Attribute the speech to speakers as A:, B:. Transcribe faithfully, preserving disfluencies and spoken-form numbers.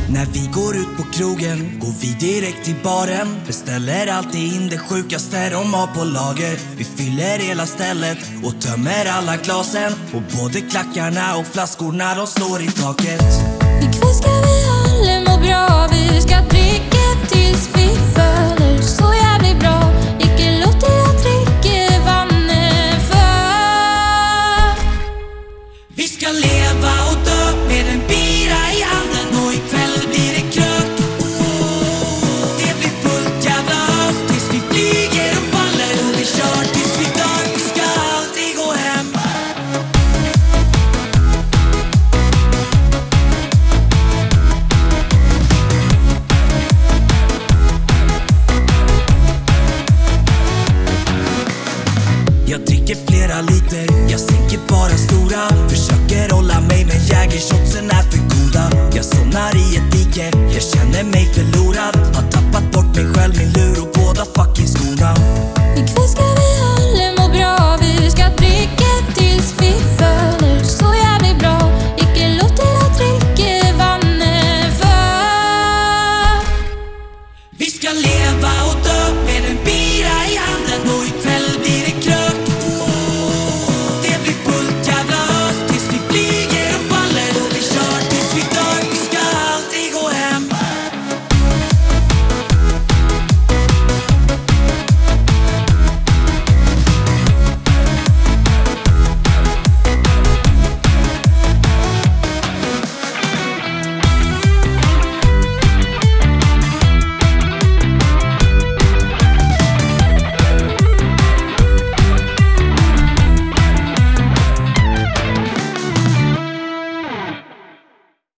A: När vi går ut på krogen går vi direkt till baren. Beställer alltid in det sjukaste de har på lager. Vi fyller hela stället och tömmer alla glasen. Och både klackarna och flaskorna de slår i taket.
B: Ikväll ska vi alla må bra. Vi ska dricka tills vi faller så jävligt bra. Icke låter jag dricka vatten för.
A: Vi ska leva och dö med en bira i handen. Och ikväll blir det krök. Det blir fullt jävla ös tills vi flyger och faller. Och vi kör tills vi dör. Vi ska alltid gå hem. Jag dricker flera liter, jag sänker bara stora. Försöker hålla mig men jägershotsen är för goda. Jag somnar i ett dike, jag känner mig förlorad. Har tappat bort mig själv, min lur och båda fucking skorna.